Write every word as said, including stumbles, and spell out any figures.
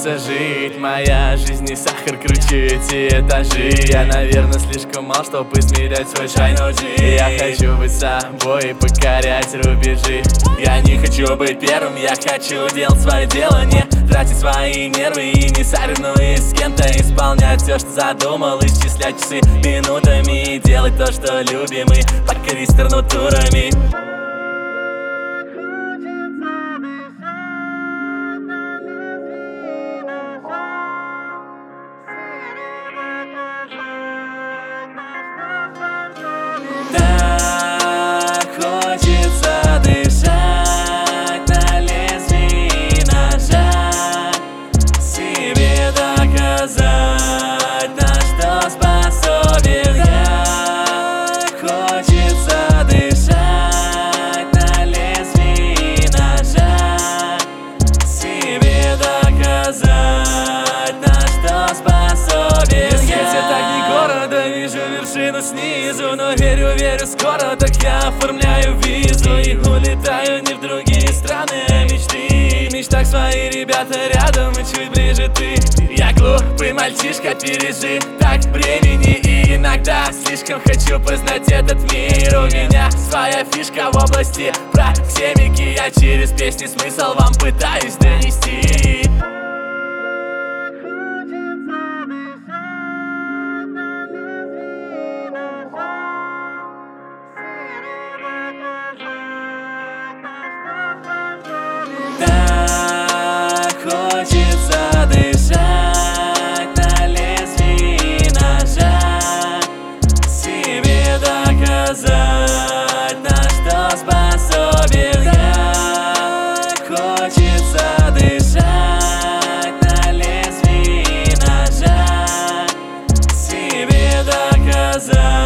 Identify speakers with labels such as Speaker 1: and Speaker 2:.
Speaker 1: хочется жить. Моя жизнь не сахар, кручу эти этажи. Я, наверное, слишком мал, чтоб измерять свой шайный. Я хочу быть собой и покорять рубежи. Я не хочу быть первым, я хочу делать свое дело, не тратить свои нервы и не соревнуясь с кем-то. Исполнять все, что задумал, исчислять часы минутами и делать то, что любим, и покорить страну турами. Так хочется дышать на лезвии ножа, себе доказать, на что способен я. Хочется дышать на лезвии ножа, себе доказать, на что способен я. Дескать, я так не города, вижу вершину снизу, но верю, верю, скоро так я оформляю визу и улетаю не в другие страны, а мечты. В мечтах свои ребята рядом и чуть ближе ты. Я глупый мальчишка, пережив так времени, и иногда слишком хочу познать этот мир. У меня своя фишка в области проксемики, я через песни смысл вам пытаюсь донести. Так хочется дышать на лезвии ножа, себе доказать, на что способен я. Хочется дышать на лезвии ножа, себе доказать.